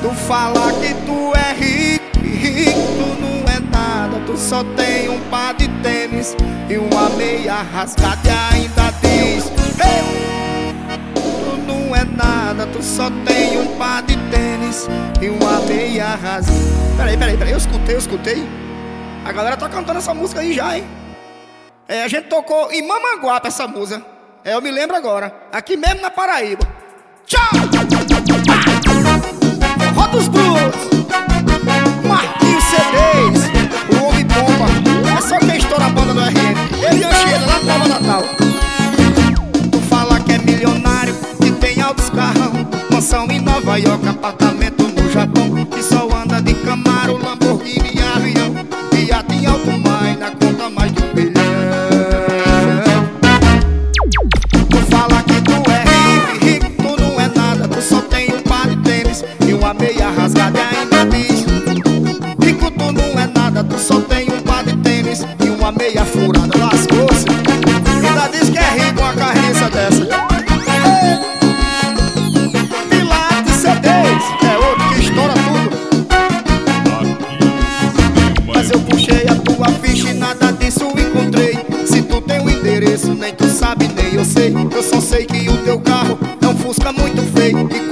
Tu fala que tu é rico, rico tu não é nada. Tu só tem um par de tênis e uma meia rasgada e ainda diz tu não é nada, tu só tem um par de tênis e uma meia rasgada. Peraí, eu escutei. A galera tá cantando essa música aí já, hein? A gente tocou em Mamanguape essa música. Eu me lembro agora, aqui mesmo na Paraíba. Tchau! Roda os blues, Marquinhos CDs, o homem bomba. É só quem estoura a banda do RM. Ele e Anchieta, lá no Nova Natal. Tu fala que é milionário, que tem altos carrão, mansão em Nova York, apartamento no Japão, que só anda de Camaro, Lamborghini e avião, iate em alto mar e na conta mais de 1 bilhão. Tu fala que tu é rico, tu não é nada, tu só tem um par de tênis e uma meia rasgada e ainda diz rico tu não é nada, tu só tem um par de tênis e uma meia furada. Lascou-se, ainda diz que é rico uma carriça dessa. Pilates CDs, é outro que estoura tudo. Mas eu puxei a tua ficha e nada disso encontrei. Se tu tem um endereço, nem tu sabe nem eu sei. Eu só sei que o teu carro é um Fusca muito feio.